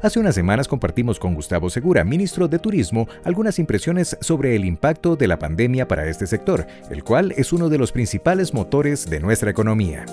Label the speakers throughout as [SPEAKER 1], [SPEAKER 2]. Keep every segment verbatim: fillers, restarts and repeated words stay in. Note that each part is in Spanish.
[SPEAKER 1] Hace unas semanas compartimos con Gustavo Segura, ministro de Turismo, algunas impresiones sobre el impacto de la pandemia para este sector, el cual es uno de los principales motores de nuestra economía.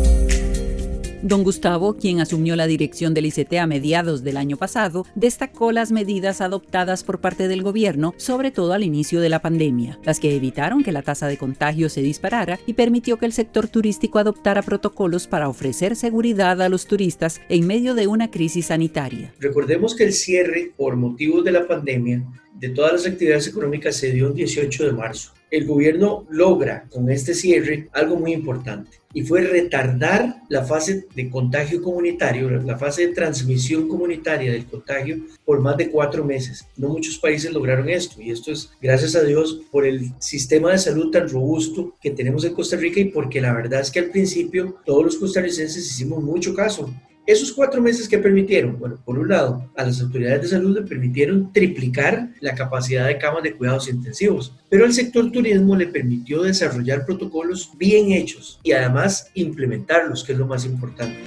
[SPEAKER 2] Don Gustavo, quien asumió la dirección del I C T a mediados del año pasado, destacó las medidas adoptadas por parte del gobierno, sobre todo al inicio de la pandemia, las que evitaron que la tasa de contagio se disparara y permitió que el sector turístico adoptara protocolos para ofrecer seguridad a los turistas en medio de una crisis sanitaria.
[SPEAKER 3] Recordemos que el cierre por motivos de la pandemia de todas las actividades económicas se dio el dieciocho de marzo. El gobierno logra con este cierre algo muy importante y fue retardar la fase de contagio comunitario, la fase de transmisión comunitaria del contagio por más de cuatro meses. No muchos países lograron esto y esto es gracias a Dios por el sistema de salud tan robusto que tenemos en Costa Rica y porque la verdad es que al principio todos los costarricenses hicimos mucho caso. Esos cuatro meses que permitieron, bueno, por un lado, a las autoridades de salud le permitieron triplicar la capacidad de camas de cuidados intensivos, pero al sector turismo le permitió desarrollar protocolos bien hechos y además implementarlos, que es lo más importante.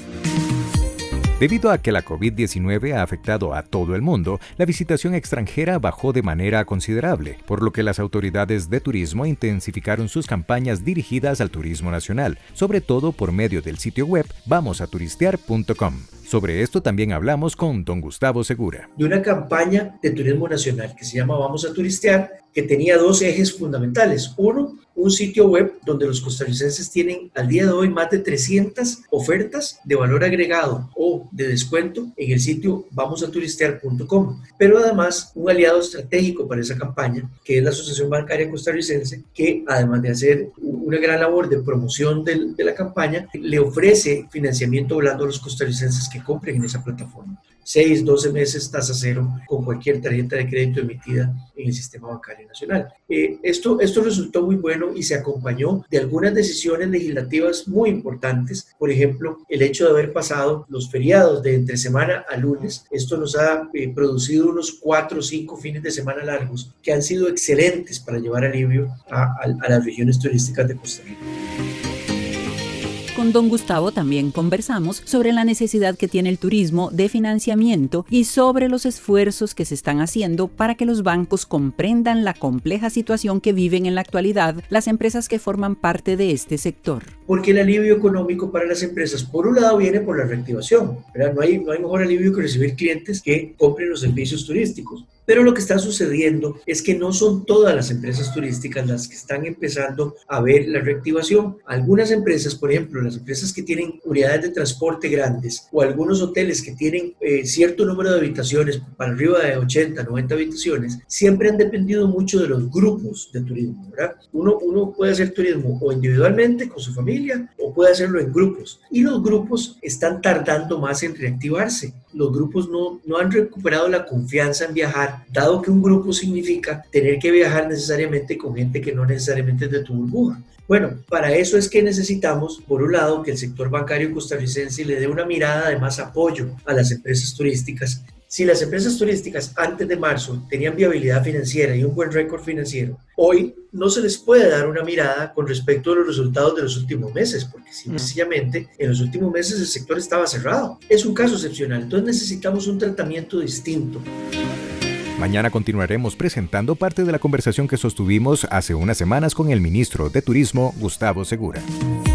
[SPEAKER 1] Debido a que la covid diecinueve ha afectado a todo el mundo, la visitación extranjera bajó de manera considerable, por lo que las autoridades de turismo intensificaron sus campañas dirigidas al turismo nacional, sobre todo por medio del sitio web vamos a turistear punto com. Sobre esto también hablamos con don Gustavo Segura.
[SPEAKER 3] De una campaña de turismo nacional que se llama Vamos a Turistear, que tenía dos ejes fundamentales. Uno, un sitio web donde los costarricenses tienen al día de hoy más de trescientas ofertas de valor agregado o de descuento en el sitio vamos a turistear punto com. Pero además, un aliado estratégico para esa campaña, que es la Asociación Bancaria Costarricense, que además de hacer una gran labor de promoción de, de la campaña, le ofrece financiamiento blando a los costarricenses que compren en esa plataforma. seis, doce meses tasa cero con cualquier tarjeta de crédito emitida en el sistema bancario nacional. Eh, esto, esto resultó muy bueno y se acompañó de algunas decisiones legislativas muy importantes. Por ejemplo, el hecho de haber pasado los feriados de entre semana a lunes. Esto nos ha eh, producido unos cuatro o cinco fines de semana largos que han sido excelentes para llevar alivio a, a, a las regiones turísticas de Costa Rica.
[SPEAKER 2] Con don Gustavo también conversamos sobre la necesidad que tiene el turismo de financiamiento y sobre los esfuerzos que se están haciendo para que los bancos comprendan la compleja situación que viven en la actualidad las empresas que forman parte de este sector.
[SPEAKER 3] Porque el alivio económico para las empresas, por un lado, viene por la reactivación, ¿verdad? No hay, no hay mejor alivio que recibir clientes que compren los servicios turísticos. Pero lo que está sucediendo es que no son todas las empresas turísticas las que están empezando a ver la reactivación. Algunas empresas, por ejemplo, las empresas que tienen unidades de transporte grandes o algunos hoteles que tienen eh, cierto número de habitaciones, para arriba de ochenta, noventa habitaciones, siempre han dependido mucho de los grupos de turismo, ¿verdad? Uno, uno puede hacer turismo o individualmente con su familia o puede hacerlo en grupos. Y los grupos están tardando más en reactivarse. Los grupos no, no han recuperado la confianza en viajar, dado que un grupo significa tener que viajar necesariamente con gente que no necesariamente es de tu burbuja. Bueno, para eso es que necesitamos, por un lado, que el sector bancario costarricense le dé una mirada de más apoyo a las empresas turísticas. Si las empresas turísticas antes de marzo tenían viabilidad financiera y un buen récord financiero, hoy no se les puede dar una mirada con respecto a los resultados de los últimos meses, porque sencillamente en los últimos meses el sector estaba cerrado. Es un caso excepcional, entonces necesitamos un tratamiento distinto.
[SPEAKER 1] Mañana continuaremos presentando parte de la conversación que sostuvimos hace unas semanas con el ministro de Turismo, Gustavo Segura.